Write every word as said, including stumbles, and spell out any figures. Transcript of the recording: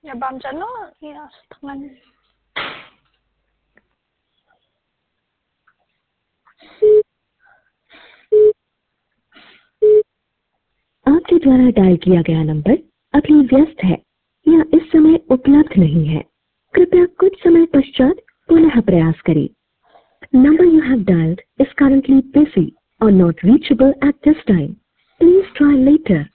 Yabang dyan, no? Yes, tangan. आपके द्वारा dial किया गया नंबर अभी व्यस्त है या इस समय उपलब्ध नहीं है। कृपया कुछ समय पश्चात पुनः प्रयास करें। Number you have dialed is currently busy or not reachable at this time. Please try later.